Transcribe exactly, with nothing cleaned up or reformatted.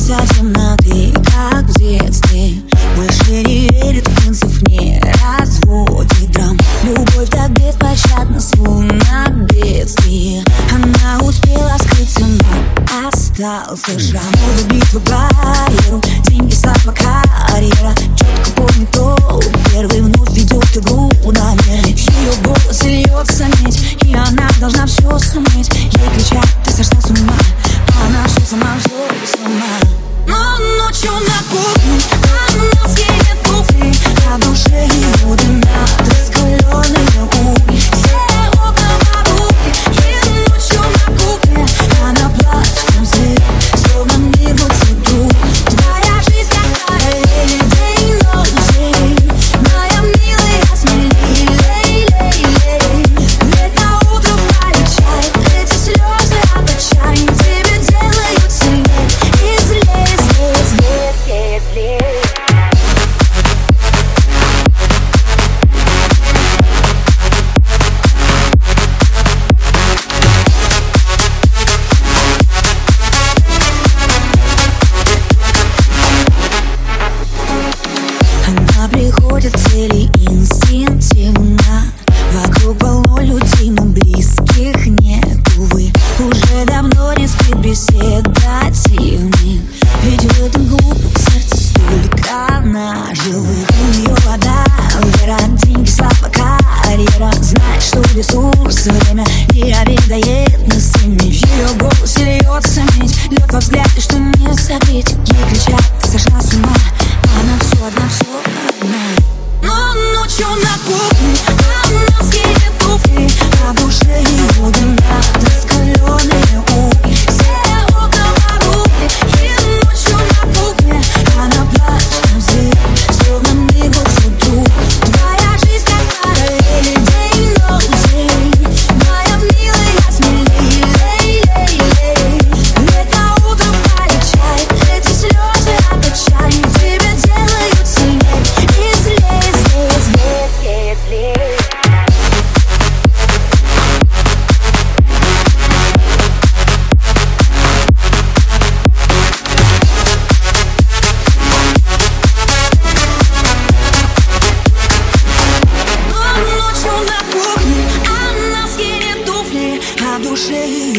боится темноты, как в детстве. Больше не верит в принцип, не разводит драм. Любовь так беспощадна, словно бедствие. Она успела скрыться, но остался шрам. Мода битва барьеру, деньги, слава, карьера. Четко помнит, кто первый вновь ведет игру на мне. Ее голос льется медь, и она должна все суметь. Ей кричат: ты сошла с ума. Она все сама, все сама. Но ночью на кухне она съедет туфли, а в душе ее дымят раскаленные угли. Все окна подули, и ночью на кухне она плачет, там свет, словно мир в цвету. Твоя жизнь такая, лей, день, ночь, моя милая, смели, лей, лей, лей. Лет на утро полечает, эти слезы от отчаяния тебе делают сильнее и злее, злее, злее, злее. Она приходит в цели инстинктивно. Вокруг полно людей, но близких нет, увы. Уже давно не спит бесед противных. Ведь в этом глупом сердце столько наживых. У нее вода, вера, деньги, слава, карьера. Знает, что ресурс, время не обедает на семье. Ее голос льется медь, лед во взгляде, что не забыть. Ей кричат: ты сошла с ума. Она все одна, все одна. Но ночью на кухне она съедет туфли, а в душе ее дымят раскаленные угли. Все окна подули, и ночью на кухне она плачет, там свет, словно мир в цвету. Твоя жизнь такая, лей, день, ночь, моя милая, смели, лей, лей, лей. Лет на утро полечает, эти слезы от отчаяния тебя делают сильнее и злее, злее, злее, злее. Но ночью на кухне она съедет туфли, а в душе ее